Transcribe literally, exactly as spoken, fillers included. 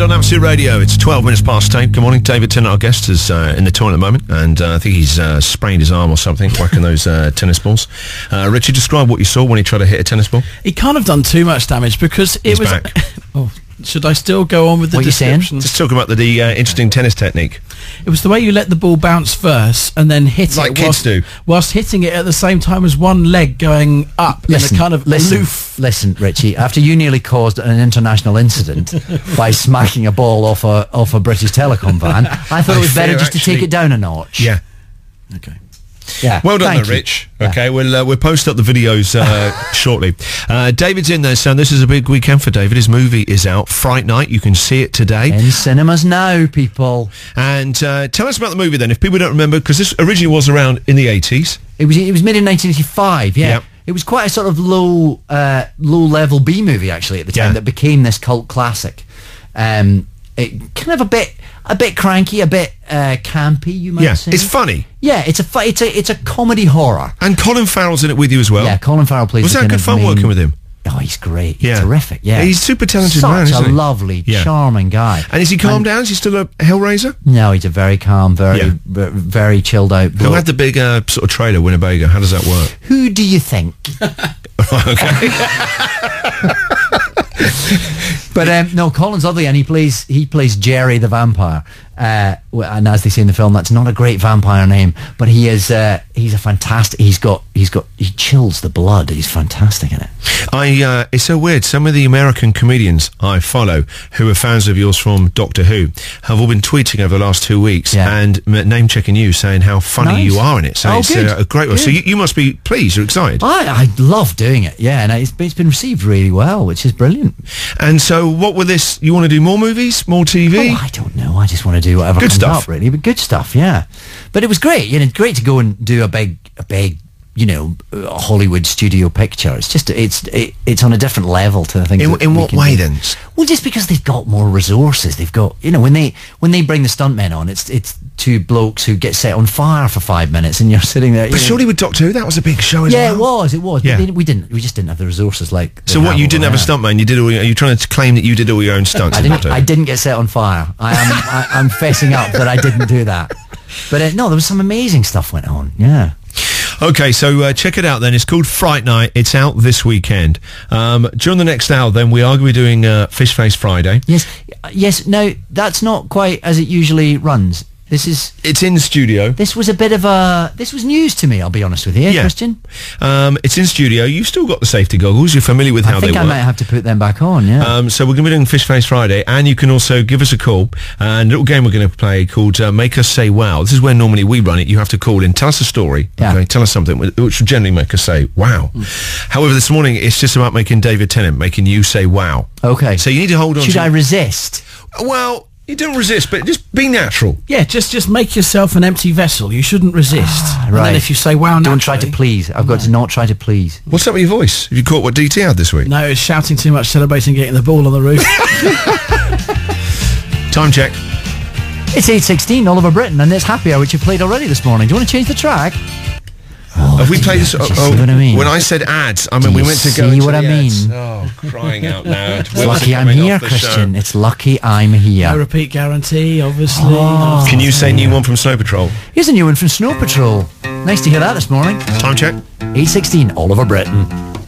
on Absolute Radio. It's twelve minutes past eight. Good morning. David Tennant, our guest, is uh, in the toilet at the moment, and uh, I think he's uh, sprained his arm or something, whacking those uh, tennis balls. Uh, Richard, describe what you saw when he tried to hit a tennis ball. He can't have done too much damage because it He's was... back. oh, should I still go on with the What are you saying? description? Just talk about the, the uh, interesting tennis technique. It was the way you let the ball bounce first and then hit Like it kids whilst, do. whilst hitting it at the same time as one leg going up Listen, in a kind of listen, aloof... listen, Richie. After you nearly caused an international incident by smacking a ball off a off a British Telecom van, I thought I it was better fear just to take actually- it down a notch. Yeah. Okay. Yeah. Well done, Thank though, you. Rich. Yeah. Okay, we'll uh, we'll post up the videos uh, shortly. Uh, David's in there, so this is a big weekend for David. His movie is out, Fright Night. You can see it today. In cinemas now, people. And uh, tell us about the movie then, if people don't remember, because this originally was around in the eighties. It was it was made in nineteen eighty-five. Yeah. Yep. It was quite a sort of low uh, low level B movie actually at the time Yeah. that became this cult classic. Um, it kind of a bit a bit cranky, a bit uh, campy, you might Yeah, say. it's funny. Yeah, it's a fu- it's a it's a comedy horror. And Colin Farrell's in it with you as well. Yeah, Colin Farrell plays. Was the that kind good of fun main- working with him? Oh, he's great. He's Yeah. terrific. Yeah, He's a super talented Such man, isn't a he? lovely, Yeah. charming guy. And is he calmed down? Is he still a Hellraiser? No, he's a very calm, very Yeah. v- very chilled out. Who bloke. had the big uh, sort of trailer, Winnebago? How does that work? Who do you think? Okay. But um, no, Colin's lovely, and he plays he plays Jerry the vampire. Uh, w- and as they say in the film, that's not a great vampire name, but he is. Uh, he's a fantastic. He's got he's got he chills the blood. He's fantastic in it. I uh, it's so weird. Some of the American comedians I follow, who are fans of yours from Doctor Who, have all been tweeting over the last two weeks Yeah. and m- name checking you, saying how funny Nice. you are in it. So Oh, it's good. uh, a great one. So Good. you, you must be pleased. You're excited. I I love doing it. Yeah, and it's it's been received really well, which is brilliant. And so, what with this? You want to do more movies, more T V? Oh, I don't know. I just want to do whatever Good comes stuff. up, really. But good stuff, yeah. But it was great. You know, great to go and do a big, a big, you know, uh, Hollywood studio picture. It's just, it's, it, it's on a different level to the things. in that in we what can way do. then? Well, just because they've got more resources. They've got, you know, when they when they bring the stuntmen on, it's it's two blokes who get set on fire for five minutes, and you're sitting there. you But know- surely with Doctor Who, that was a big show as yeah, well. it was, it was. Yeah. But they, we didn't, we just didn't have the resources like. So they what? have You over didn't have a there. stuntman. You did all. Your, are you trying to claim that you did all your own stunts? I in didn't. Doctor Who? I didn't get set on fire. I am. I, I'm fessing up that I didn't do that. But uh, no, there was some amazing stuff went on. Yeah. Okay, so uh, check it out then. It's called Fright Night. It's out this weekend. Um, during the next hour, then we are going to be doing uh, Fish Face Friday. Yes. Yes. No, that's not quite as it usually runs. This is. It's in studio. This was a bit of a. This was news to me. I'll be honest with you, Yeah. Christian. Um, it's in studio. You've still got the safety goggles. You're familiar with how I think they I work. might have to put them back on. Yeah. Um, so we're going to be doing Fish Face Friday, and you can also give us a call. And a little game we're going to play called uh, Make Us Say Wow. This is where normally we run it. You have to call in, tell us a story, Yeah. okay? Tell us something which which will generally make us say wow. However, this morning it's just about making David Tennant, making you say wow. okay. So you need to hold on. Should to I resist? Well, you don't resist, but just be natural. Yeah, just just make yourself an empty vessel. You shouldn't resist. And right. then if you say wow, Don't try to naturally- please. I've got to not try to please. What's up with your voice? Have you caught what D T had this week? No, it's shouting too much, celebrating getting the ball on the roof. Time check. It's eight sixteen, Oliver Britton, and it's Happy Hour, which you played already this morning. Do you want to change the track? Have we played this? do you oh, see what I mean? When I said ads, I mean Do we you went to go see into what the I ads. mean? Oh, crying out loud! It's lucky I'm here, Christian. It's lucky I'm No here. repeat guarantee, obviously. Oh. Can you say new one from Snow Patrol? Here's a new one from Snow Patrol. Nice to hear that this morning. Time check. eight sixteen, Oliver Britton.